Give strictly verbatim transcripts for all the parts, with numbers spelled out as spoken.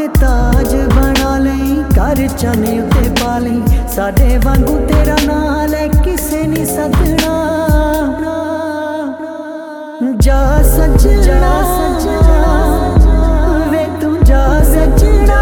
ਦੇ ਤਾਜ ਬਣਾ ਲਈ, ਘਰ ਚਨੇ ਉੱਤੇ ਪਾ ਲਈ, ਸਾਡੇ ਵਾਂਗੂ ਤੇਰਾ ਨਾਂ ਲੈ ਕਿਸੇ ਨਹੀਂ ਸੱਦਣਾ। ਜਾ ਸੱਜਣਾ ਵੇ ਤੂੰ ਜਾ ਸੱਜਣਾ।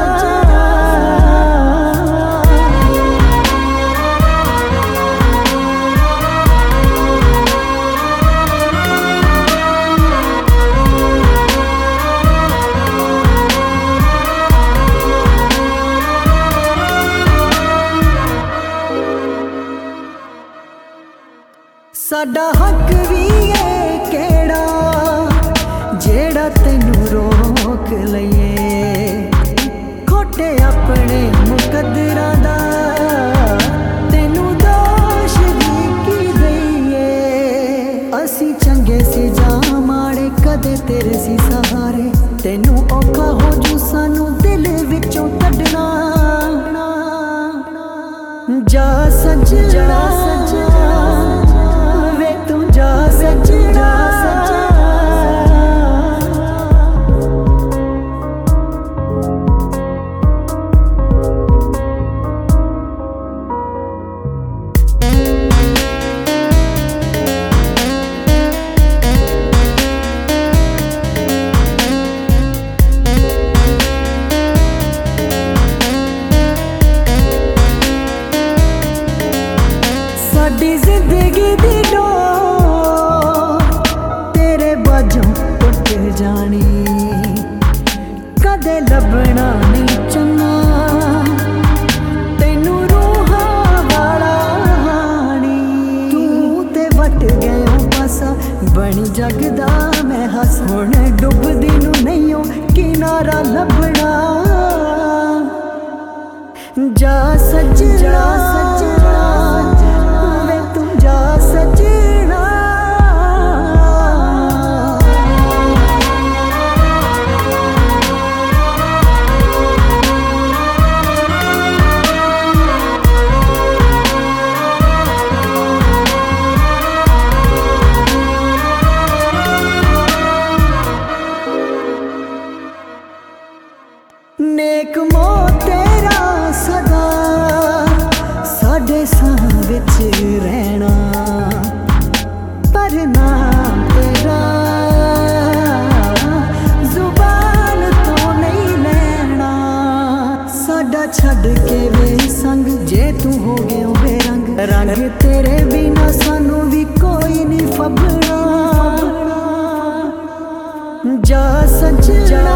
साडा हक भी है केड़ा जेड़ा तेनू रोक लईए, खोटे अपने मुकद्दरां दा तेनू दोष भी की दईए। असी चंगे सी जां माड़े कदे तेरे सी सहारे, तेनू औखा हो जू सानू दिल विचों कढना। जा सजना वे तू जा सजना। साडी जिंदगी दी डोर तेरे बाजों टुट जानी, कदे लभना नहीं चन्ना तेनू रूहां वाला हानी। तू ते वट गया पासा बनी जगदा मैं हस, हुण डुबदी नू नहीं हो किनारा लभना। जा सजना वे तू जा सजना। नेक मो तेरा सदा साडे सां विच रहना, पर नाम तेरा जुबान तो नहीं लेना। साडा छड्ड के वे संग जे तू हो गया बेरंग, रंग तेरे बिना सानू भी कोई नहीं फबना। जा सजना